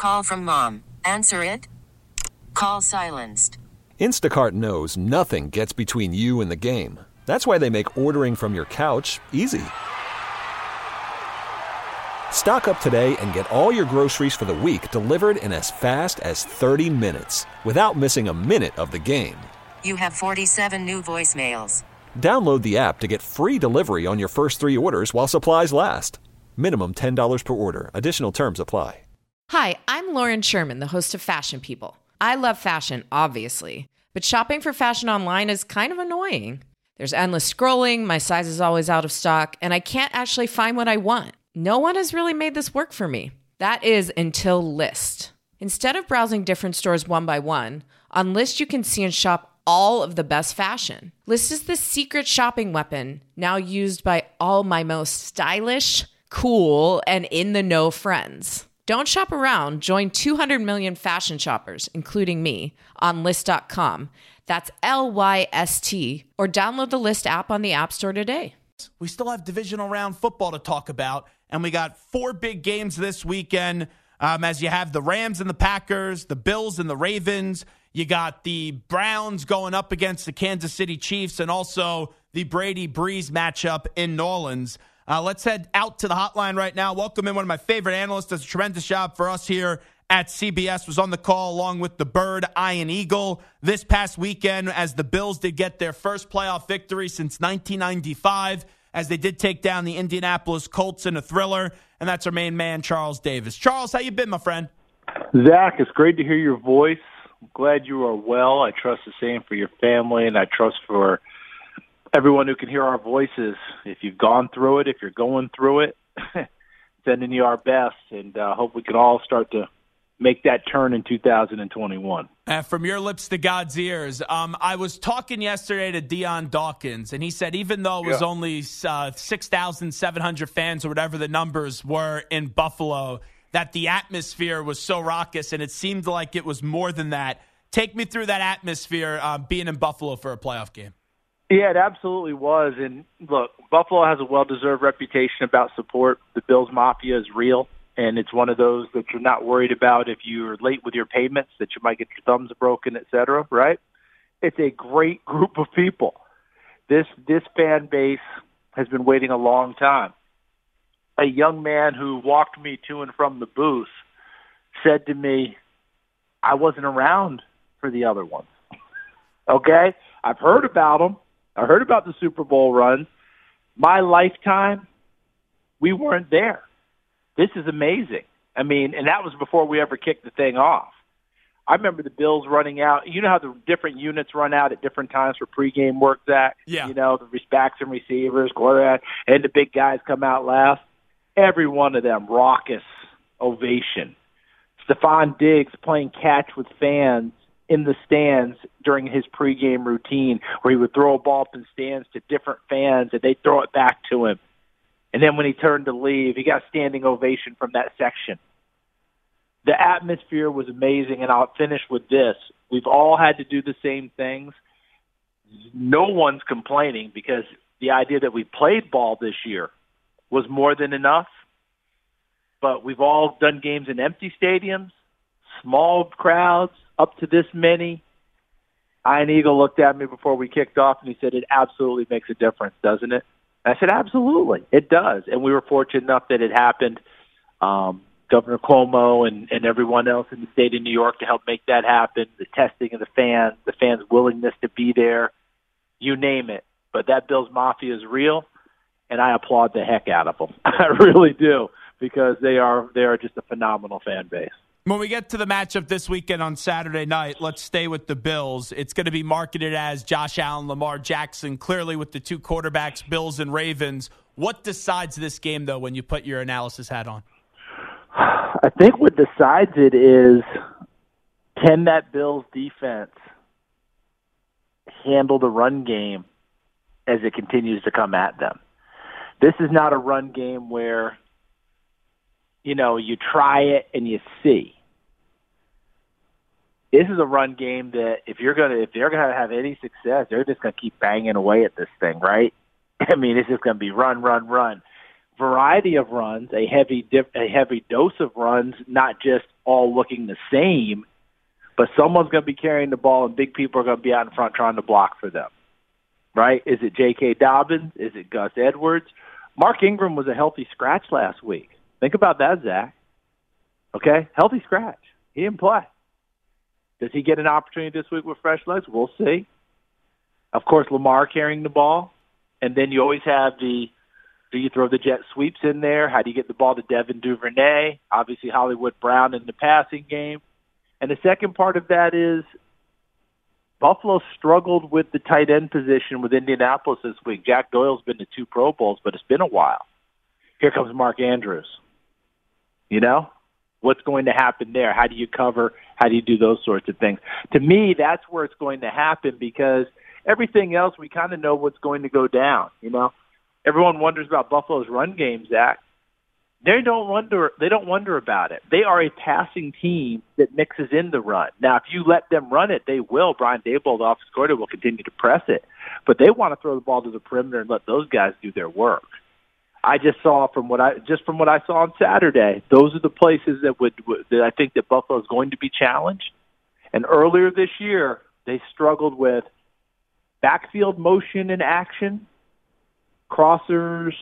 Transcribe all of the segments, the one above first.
Call from mom. Answer it. Call silenced. Instacart knows nothing gets between you and the game. That's why they make ordering from your couch easy. Stock up today and get all your groceries for the week delivered in as fast as 30 minutes without missing a minute of the game. You have 47 new voicemails. Download the app to get free delivery on your first 3 orders while supplies last. Minimum $10 per order. Additional terms apply. Hi, I'm Lauren Sherman, the host of Fashion People. I love fashion, obviously, but shopping for fashion online is kind of annoying. There's endless scrolling, my size is always out of stock, and I can't actually find what I want. No one has really made this work for me. That is until Lyst. Instead of browsing different stores one by one, on Lyst you can see and shop all of the best fashion. Lyst is the secret shopping weapon now used by all my most stylish, cool, and in-the-know friends. Don't shop around. Join 200 million fashion shoppers, including me, on Lyst.com. That's Lyst, or download the Lyst app on the App Store today. We still have divisional round football to talk about, and we got 4 big games this weekend, as you have the Rams and the Packers, the Bills and the Ravens. You got the Browns going up against the Kansas City Chiefs, and also the Brady-Breeze matchup in New Orleans. Let's head out to the hotline right now. Welcome in one of my favorite analysts. Does a tremendous job for us here at CBS. Was on the call along with the Bird, Ian Eagle, this past weekend as the Bills did get their first playoff victory since 1995, as they did take down the Indianapolis Colts in a thriller. And that's our main man, Charles Davis. Charles, how you been, my friend? Zach, it's great to hear your voice. I'm glad you are well. I trust the same for your family, and I trust for everyone who can hear our voices. If you've gone through it, if you're going through it, sending you our best, and hope we can all start to make that turn in 2021. From your lips to God's ears. I was talking yesterday to Dion Dawkins, and he said even though it was only 6,700 fans or whatever the numbers were in Buffalo, that the atmosphere was so raucous, and it seemed like it was more than that. Take me through that atmosphere being in Buffalo for a playoff game. Yeah, it absolutely was. And look, Buffalo has a well-deserved reputation about support. The Bills Mafia is real, and it's one of those that you're not worried about if you're late with your payments, that you might get your thumbs broken, et cetera, right? It's a great group of people. This fan base has been waiting a long time. A young man who walked me to and from the booth said to me, I wasn't around for the other ones. Okay? I've heard about them. I heard about the Super Bowl runs. My lifetime, we weren't there. This is amazing. I mean, and that was before we ever kicked the thing off. I remember the Bills running out. You know how the different units run out at different times for pregame work, Zach? Yeah. You know, the backs and receivers, quarterback, and the big guys come out last. Every one of them, raucous ovation. Stephon Diggs playing catch with fans in the stands during his pregame routine, where he would throw a ball up in stands to different fans and they'd throw it back to him. And then when he turned to leave, he got standing ovation from that section. The atmosphere was amazing, and I'll finish with this. We've all had to do the same things. No one's complaining because the idea that we played ball this year was more than enough. But we've all done games in empty stadiums, small crowds, up to this many. Ian Eagle looked at me before we kicked off, and he said, it absolutely makes a difference, doesn't it? I said, absolutely, it does. And we were fortunate enough that it happened. Governor Cuomo and everyone else in the state of New York to help make that happen, the testing of the fans' willingness to be there, you name it. But that Bills Mafia is real, and I applaud the heck out of them. I really do, because they are just a phenomenal fan base. When we get to the matchup this weekend on Saturday night, let's stay with the Bills. It's going to be marketed as Josh Allen, Lamar Jackson, clearly with the two quarterbacks, Bills and Ravens. What decides this game, though, when you put your analysis hat on? I think what decides it is, can that Bills defense handle the run game as it continues to come at them? This is not a run game where, you know, you try it and you see. This is a run game that if they're gonna have any success, they're just gonna keep banging away at this thing, right? I mean, it's just gonna be run. Variety of runs, a heavy dose of runs, not just all looking the same, but someone's going to be carrying the ball and big people are going to be out in front trying to block for them, right? Is it J.K. Dobbins? Is it Gus Edwards? Mark Ingram was a healthy scratch last week. Think about that, Zach. Okay? Healthy scratch. He didn't play. Does he get an opportunity this week with fresh legs? We'll see. Of course, Lamar carrying the ball. And then you always have do you throw the jet sweeps in there? How do you get the ball to Devin Duvernay? Obviously, Hollywood Brown in the passing game. And the second part of that is Buffalo struggled with the tight end position with Indianapolis this week. Jack Doyle's been to 2 Pro Bowls, but it's been a while. Here comes Mark Andrews. You know? What's going to happen there? How do you cover? How do you do those sorts of things? To me, that's where it's going to happen because everything else, we kind of know what's going to go down. You know, everyone wonders about Buffalo's run game, Zach. They don't wonder about it. They are a passing team that mixes in the run. Now, if you let them run it, they will. Brian Daboll, the offensive coordinator, will continue to press it. But they want to throw the ball to the perimeter and let those guys do their work. I just saw from what I saw on Saturday, those are the places that I think that Buffalo is going to be challenged. And earlier this year, they struggled with backfield motion and action, crossers,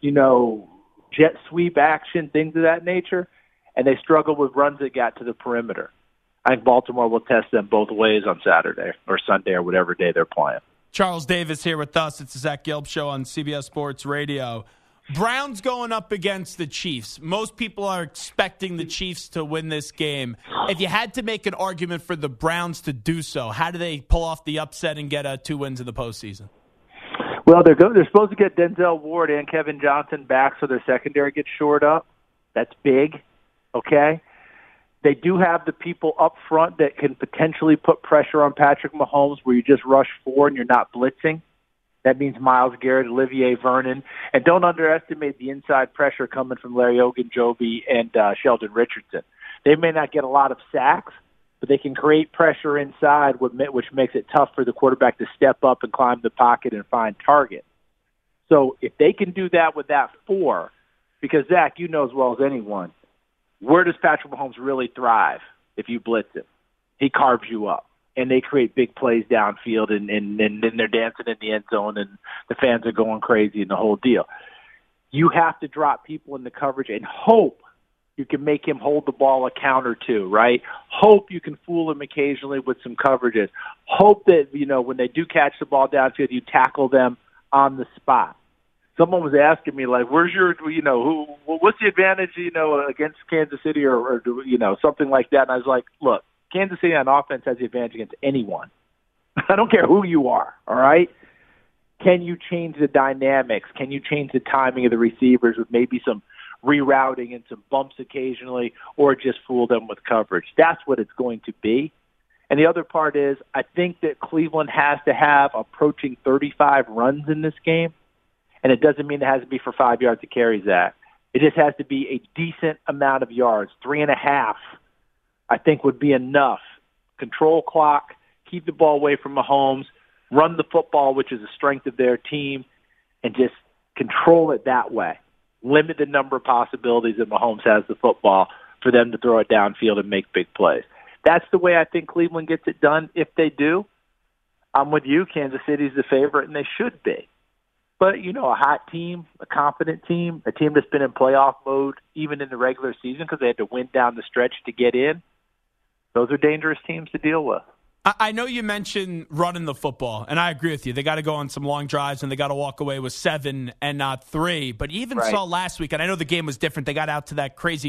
jet sweep action, things of that nature, and they struggled with runs that got to the perimeter. I think Baltimore will test them both ways on Saturday or Sunday or whatever day they're playing. Charles Davis here with us. It's the Zach Gelb Show on CBS Sports Radio. Browns going up against the Chiefs. Most people are expecting the Chiefs to win this game. If you had to make an argument for the Browns to do so, how do they pull off the upset and get 2 wins in the postseason? Well, they're supposed to get Denzel Ward and Kevin Johnson back so their secondary gets shored up. That's big, okay? They do have the people up front that can potentially put pressure on Patrick Mahomes where you just rush 4 and you're not blitzing. That means Myles Garrett, Olivier Vernon. And don't underestimate the inside pressure coming from Larry Ogunjobi and Sheldon Richardson. They may not get a lot of sacks, but they can create pressure inside, which makes it tough for the quarterback to step up and climb the pocket and find targets. So if they can do that with that 4, because, Zach, you know as well as anyone, where does Patrick Mahomes really thrive if you blitz him? He carves you up. And they create big plays downfield, and then they're dancing in the end zone, and the fans are going crazy and the whole deal. You have to drop people in the coverage and hope you can make him hold the ball a count or two, right? Hope you can fool him occasionally with some coverages. Hope that, when they do catch the ball downfield, you tackle them on the spot. Someone was asking me, like, what's the advantage, against Kansas City or something like that? And I was like, look, Kansas City on offense has the advantage against anyone. I don't care who you are, all right? Can you change the dynamics? Can you change the timing of the receivers with maybe some rerouting and some bumps occasionally, or just fool them with coverage? That's what it's going to be. And the other part is I think that Cleveland has to have approaching 35 runs in this game, and it doesn't mean it has to be for 5 yards to carry, Zach. It just has to be a decent amount of yards, 3.5 I think would be enough. Control clock, keep the ball away from Mahomes, run the football, which is a strength of their team, and just control it that way. Limit the number of possibilities that Mahomes has the football for them to throw it downfield and make big plays. That's the way I think Cleveland gets it done. If they do, I'm with you. Kansas City's the favorite, and they should be. But, a hot team, a confident team, a team that's been in playoff mode even in the regular season because they had to win down the stretch to get in, those are dangerous teams to deal with. I know you mentioned running the football, and I agree with you. They got to go on some long drives, and they got to walk away with 7 and not 3. But you even saw last week, and I know the game was different. They got out to that crazy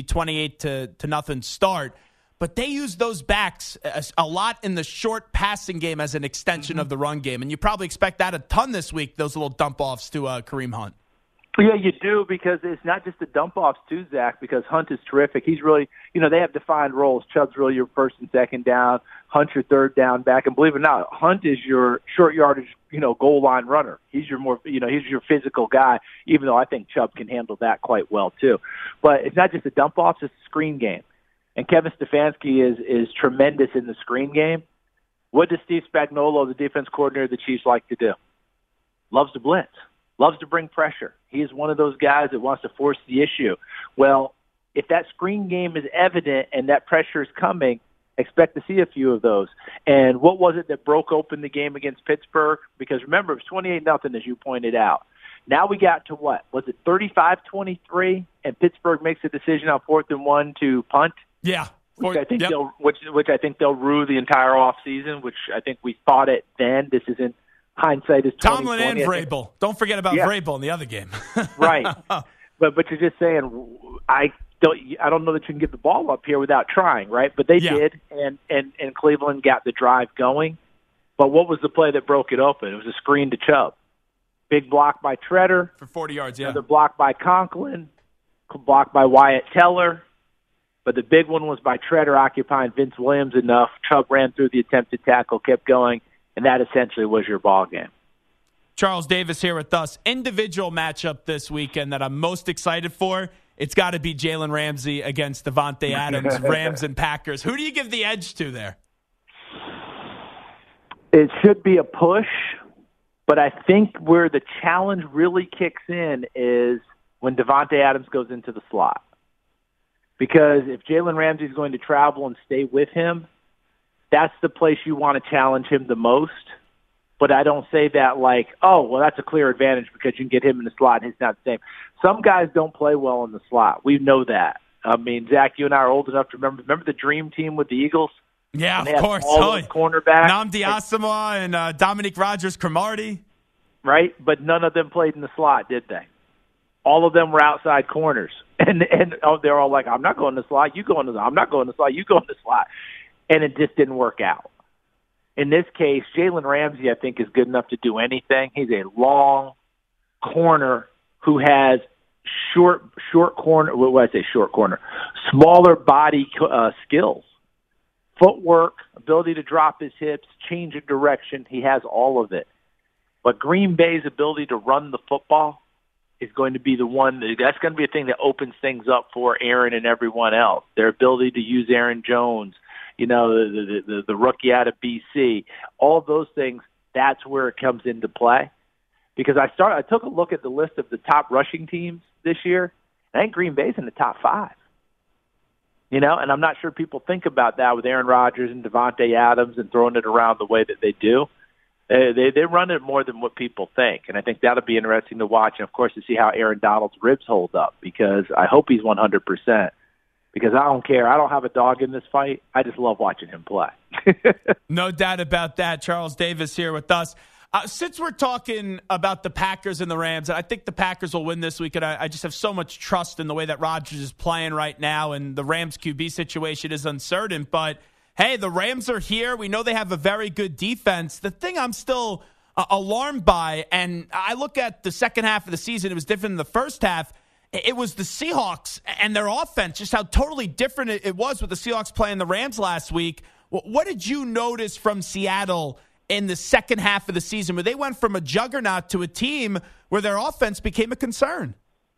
28-0 start. But they used those backs a lot in the short passing game as an extension of the run game. And you probably expect that a ton this week, those little dump-offs to Kareem Hunt. Yeah, you do, because it's not just the dump-offs too, Zach, because Hunt is terrific. He's really, they have defined roles. Chubb's really your first and second down. Hunt's your third down back. And believe it or not, Hunt is your short yardage, goal line runner. He's your more, he's your physical guy, even though I think Chubb can handle that quite well too. But it's not just the dump-offs, it's the screen game. And Kevin Stefanski is tremendous in the screen game. What does Steve Spagnuolo, the defense coordinator of the Chiefs, like to do? Loves to blitz. Loves to bring pressure. He is one of those guys that wants to force the issue. Well, if that screen game is evident and that pressure is coming, expect to see a few of those. And what was it that broke open the game against Pittsburgh? Because remember, it was 28-0, as you pointed out. Now we got to what? Was it 35-23? And Pittsburgh makes a decision on 4th and 1 to punt? Yeah. Which I think they'll rue the entire offseason, which I think we thought it then. This isn't hindsight is 20/20. Tomlin and Vrabel. Don't forget about Vrabel in the other game. Right. But you're just saying I don't know that you can get the ball up here without trying, right? But they did, and Cleveland got the drive going. But what was the play that broke it open? It was a screen to Chubb. Big block by Treader. For 40 yards, yeah. Another block by Conklin. Block by Wyatt Teller. But the big one was by Treader occupying Vince Williams enough. Chubb ran through the attempted tackle, kept going, and that essentially was your ball game. Charles Davis here with us. Individual matchup this weekend that I'm most excited for, it's got to be Jalen Ramsey against Davante Adams, Rams and Packers. Who do you give the edge to there? It should be a push, but I think where the challenge really kicks in is when Davante Adams goes into the slot. Because if Jalen Ramsey is going to travel and stay with him, that's the place you want to challenge him the most. But I don't say that like, oh, well, that's a clear advantage because you can get him in the slot and he's not the same. Some guys don't play well in the slot. We know that. I mean, Zach, you and I are old enough to remember the dream team with the Eagles? Yeah, of course. Cornerbacks. Nnamdi Asomugha and Dominique Rodgers-Cromartie. Right, but none of them played in the slot, did they? All of them were outside corners. And they're all like, I'm not going to the slot, you go in the slot. I'm not going to the slot, you go in the slot. And it just didn't work out. In this case, Jalen Ramsey, I think, is good enough to do anything. He's a long corner who has short corner. What would I say? Short corner, smaller body skills, footwork, ability to drop his hips, change of direction. He has all of it. But Green Bay's ability to run the football is going to be the one that's going to be a thing that opens things up for Aaron and everyone else. Their ability to use Aaron Jones, you know, the rookie out of BC, all of those things, that's where it comes into play. Because I took a look at the list of the top rushing teams this year, and I think Green Bay's in the top 5. You know, and I'm not sure people think about that with Aaron Rodgers and Davante Adams and throwing it around the way that they do. They run it more than what people think, and I think that'll be interesting to watch, and of course to see how Aaron Donald's ribs hold up, because I hope he's 100%. Because I don't care. I don't have a dog in this fight. I just love watching him play. No doubt about that. Charles Davis here with us. Since we're talking about the Packers and the Rams, I think the Packers will win this week, and I just have so much trust in the way that Rodgers is playing right now, and the Rams QB situation is uncertain. But, hey, the Rams are here. We know they have a very good defense. The thing I'm still alarmed by, and I look at the second half of the season, it was different than the first half. It was the Seahawks and their offense, just how totally different it was with the Seahawks playing the Rams last week. What did you notice from Seattle in the second half of the season where they went from a juggernaut to a team where their offense became a concern?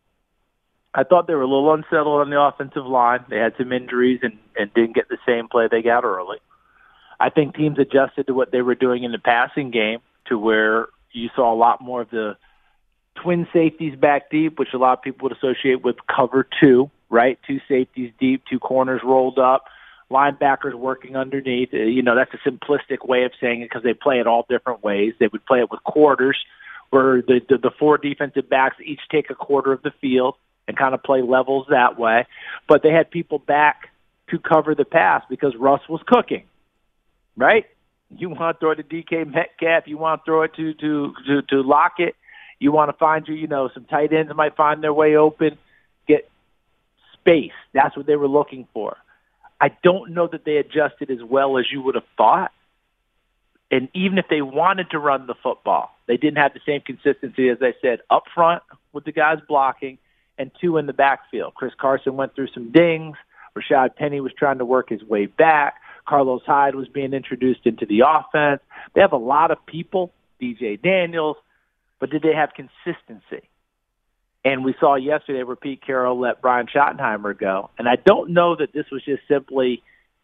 I thought they were a little unsettled on the offensive line. They had some injuries and didn't get the same play they got early. I think teams adjusted to what they were doing in the passing game to where you saw a lot more of the twin safeties back deep, which a lot of people would associate with cover 2, right? 2 safeties deep, 2 corners rolled up, linebackers working underneath. You know, that's a simplistic way of saying it because they play it all different ways. They would play it with quarters where the 4 defensive backs each take a quarter of the field and kind of play levels that way. But they had people back to cover the pass because Russ was cooking, right? You want to throw it to DK Metcalf. You want to throw it to Lockett. You want to find some tight ends might find their way open, get space. That's what they were looking for. I don't know that they adjusted as well as you would have thought. And even if they wanted to run the football, they didn't have the same consistency, as I said, up front with the guys blocking and 2 in the backfield. Chris Carson went through some dings. Rashad Penny was trying to work his way back. Carlos Hyde was being introduced into the offense. They have a lot of people, DJ Daniels, but did they have consistency? And we saw yesterday where Pete Carroll let Brian Schottenheimer go. And I don't know that this was just simply,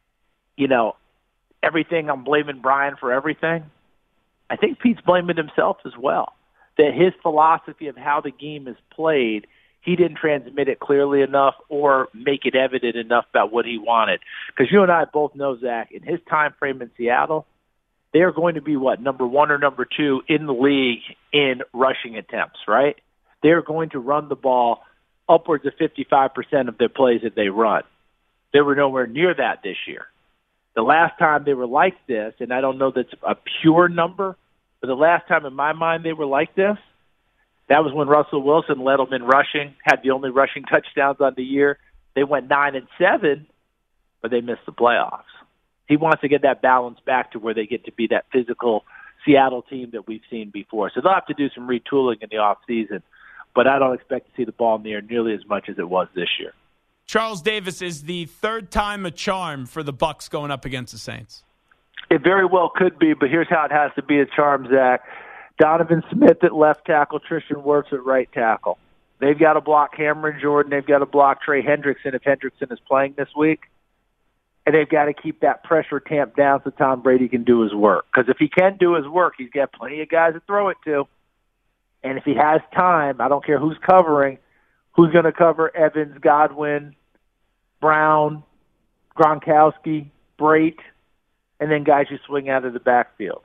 everything, I'm blaming Brian for everything. I think Pete's blaming himself as well. That his philosophy of how the game is played, he didn't transmit it clearly enough or make it evident enough about what he wanted. Because you and I both know, Zach, in his time frame in Seattle, they are going to be, number 1 or number 2 in the league in rushing attempts, right? They're going to run the ball upwards of 55% of their plays that they run. They were nowhere near that this year. The last time they were like this, and I don't know that's a pure number, but the last time in my mind they were like this, that was when Russell Wilson led them in rushing, had the only rushing touchdowns on the year. They went 9-7, but they missed the playoffs. He wants to get that balance back to where they get to be that physical Seattle team that we've seen before. So they'll have to do some retooling in the offseason, but I don't expect to see the ball in the air nearly as much as it was this year. Charles Davis, is the third time a charm for the Bucs going up against the Saints? It very well could be, but here's how it has to be a charm, Zach. Donovan Smith at left tackle, Tristan Wirfs at right tackle. They've got to block Cameron Jordan. They've got to block Trey Hendrickson if Hendrickson is playing this week. And they've got to keep that pressure tamped down so Tom Brady can do his work. Because if he can do his work, he's got plenty of guys to throw it to. And if he has time, I don't care who's covering, who's going to cover Evans, Godwin, Brown, Gronkowski, Brate, and then guys you swing out of the backfield.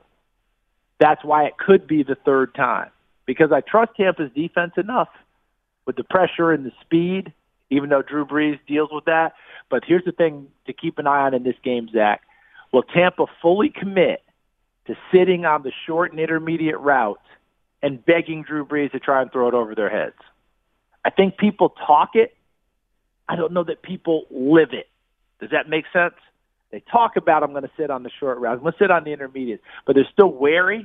That's why it could be the third time. Because I trust Tampa's defense enough with the pressure and the speed, even though Drew Brees deals with that. But here's the thing to keep an eye on in this game, Zach. Will Tampa fully commit to sitting on the short and intermediate routes and begging Drew Brees to try and throw it over their heads? I think people talk it. I don't know that people live it. Does that make sense? They talk about, I'm going to sit on the short routes. I'm going to sit on the intermediate. But they're still wary.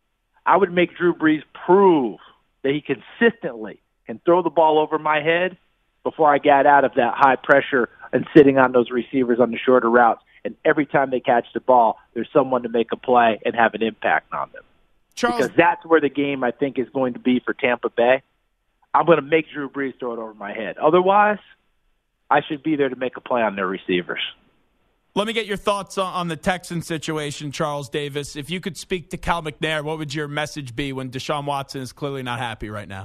I would make Drew Brees prove that he consistently can throw the ball over my head before I got out of that high pressure and sitting on those receivers on the shorter routes. And every time they catch the ball, there's someone to make a play and have an impact on them. Charles, because that's where the game, I think, is going to be for Tampa Bay. I'm going to make Drew Brees throw it over my head. Otherwise, I should be there to make a play on their receivers. let me get your thoughts on the Texans situation, Charles Davis. If you could speak to Cal McNair, what would your message be when Deshaun Watson is clearly not happy right now?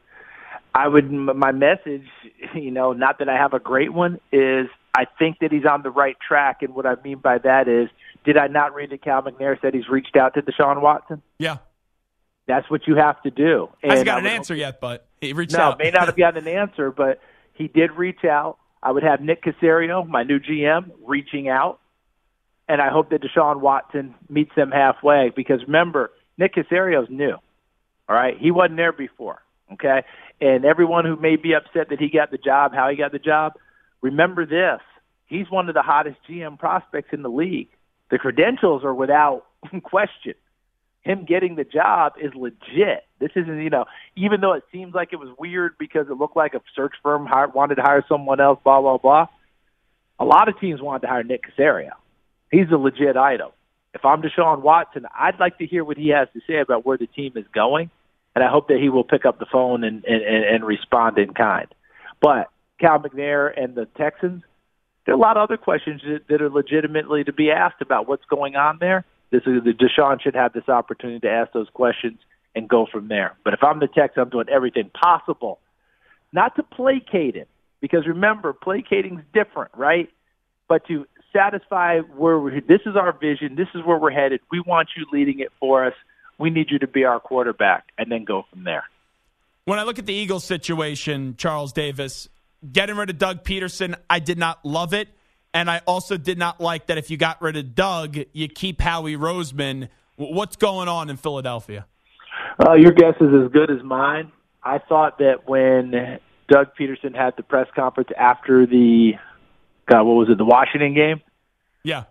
My message, not that I have a great one, is I think that he's on the right track. And what I mean by that is, did I not read that Cal McNair said he's reached out to Deshaun Watson? Yeah. That's what you have to do. Hasn't got an answer yet, but he reached out. No, may not have gotten an answer, but he did reach out. I would have Nick Caserio, my new GM, reaching out. And I hope that Deshaun Watson meets them halfway because, remember, Nick Caserio's new. All right? He wasn't there before. Okay? And everyone who may be upset that he got the job, how he got the job, remember this. He's one of the hottest GM prospects in the league. The credentials are without question. Him getting the job is legit. This isn't, even though it seems like it was weird because it looked like a search firm wanted to hire someone else, blah, blah, blah. A lot of teams wanted to hire Nick Caserio. He's a legit item. If I'm Deshaun Watson, I'd like to hear what he has to say about where the team is going, and I hope that he will pick up the phone and respond in kind. But Cal McNair and the Texans, there are a lot of other questions that are legitimately to be asked about what's going on there. Deshaun should have this opportunity to ask those questions and go from there. But if I'm the Texans, I'm doing everything possible not to placate him, because remember, placating's different, right? But to satisfy this is our vision, this is where we're headed. We want you leading it for us. We need you to be our quarterback, and then go from there. When I look at the Eagles situation, Charles Davis, getting rid of Doug Peterson, I did not love it. And I also did not like that if you got rid of Doug, you keep Howie Roseman. What's going on in Philadelphia? Your guess is as good as mine. I thought that when Doug Peterson had the press conference after the Washington game? Yeah.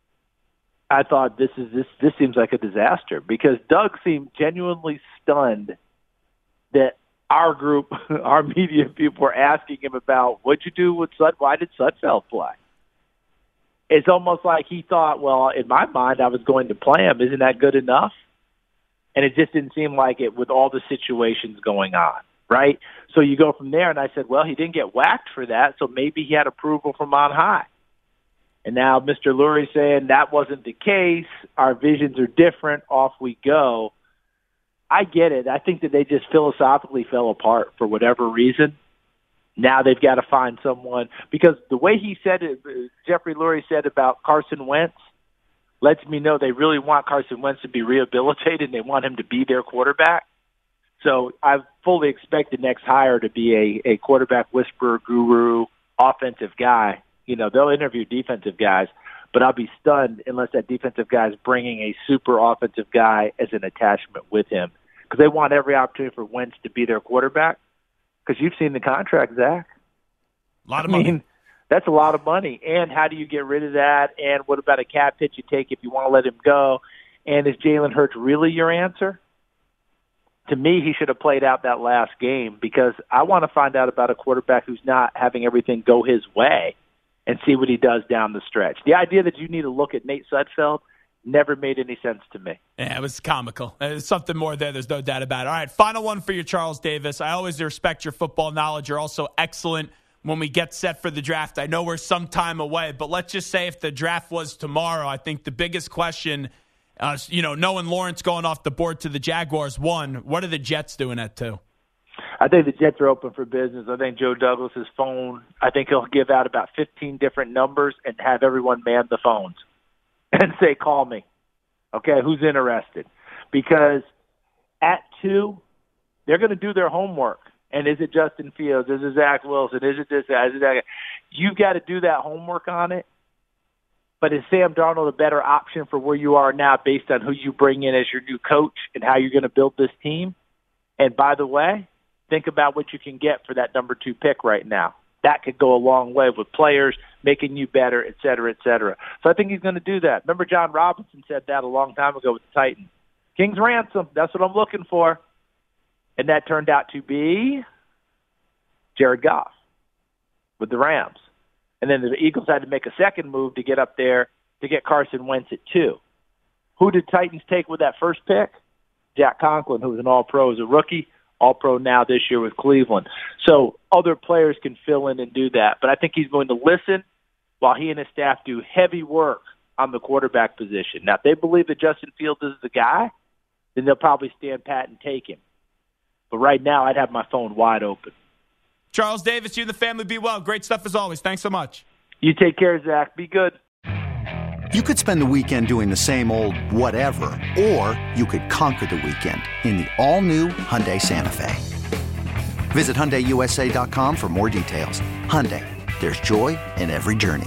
I thought this seems like a disaster because Doug seemed genuinely stunned that our group, our media people were asking him about what'd you do with why did Sudfeld play? It's almost like he thought, well, in my mind, I was going to play him. Isn't that good enough? And it just didn't seem like it with all the situations going on, right? So you go from there, and I said, well, he didn't get whacked for that, so maybe he had approval from on high. And now Mr. Lurie saying that wasn't the case. Our visions are different. Off we go. I get it. I think that they just philosophically fell apart for whatever reason. Now they've got to find someone, because the way he said it, Jeffrey Lurie said about Carson Wentz, lets me know they really want Carson Wentz to be rehabilitated and they want him to be their quarterback. So I fully expect the next hire to be a quarterback whisperer, guru, offensive guy. You know, they'll interview defensive guys, but I'll be stunned unless that defensive guy is bringing a super offensive guy as an attachment with him, because they want every opportunity for Wentz to be their quarterback. Because you've seen the contract, Zach. A lot of money. I mean, that's a lot of money. And how do you get rid of that? And what about a cap hit you take if you want to let him go? And is Jalen Hurts really your answer? To me, he should have played out that last game, because I want to find out about a quarterback who's not having everything go his way and see what he does down the stretch. The idea that you need to look at Nate Sudfeld never made any sense to me. Yeah, it was comical. There's something more there. There's no doubt about it. All right, final one for you, Charles Davis. I always respect your football knowledge. You're also excellent when we get set for the draft. I know we're some time away, but let's just say if the draft was tomorrow, I think the biggest question, knowing Lawrence going off the board to the Jaguars, one, what are the Jets doing at two? I think the Jets are open for business. I think Joe Douglas's phone, I think he'll give out about 15 different numbers and have everyone man the phones and say, call me. Okay, who's interested? Because at 2, they're going to do their homework. And is it Justin Fields? Is it Zach Wilson? Is it this guy? Is it that guy? You've got to do that homework on it. But is Sam Darnold a better option for where you are now based on who you bring in as your new coach and how you're going to build this team? And by the way, think about what you can get for that number 2 pick right now. That could go a long way with players making you better, et cetera, et cetera. So I think he's going to do that. Remember John Robinson said that a long time ago with the Titans. King's ransom, that's what I'm looking for. And that turned out to be Jared Goff with the Rams. And then the Eagles had to make a second move to get up there to get Carson Wentz at 2. Who did Titans take with that first pick? Jack Conklin, who was an All-Pro as a rookie, All-Pro now this year with Cleveland. So other players can fill in and do that. But I think he's going to listen while he and his staff do heavy work on the quarterback position. Now, if they believe that Justin Fields is the guy, then they'll probably stand pat and take him. But right now, I'd have my phone wide open. Charles Davis, you and the family be well. Great stuff as always. Thanks so much. You take care, Zach. Be good. You could spend the weekend doing the same old whatever, or you could conquer the weekend in the all-new Hyundai Santa Fe. Visit HyundaiUSA.com for more details. Hyundai, there's joy in every journey.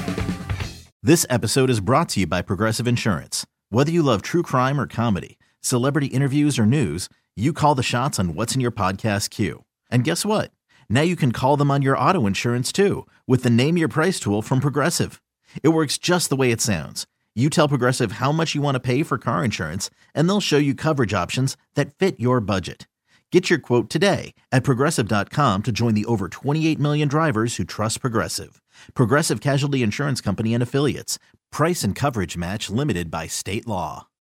This episode is brought to you by Progressive Insurance. Whether you love true crime or comedy, celebrity interviews or news, you call the shots on what's in your podcast queue. And guess what? Now you can call them on your auto insurance too with the Name Your Price tool from Progressive. It works just the way it sounds. You tell Progressive how much you want to pay for car insurance, and they'll show you coverage options that fit your budget. Get your quote today at Progressive.com to join the over 28 million drivers who trust Progressive. Progressive Casualty Insurance Company and Affiliates. Price and coverage match limited by state law.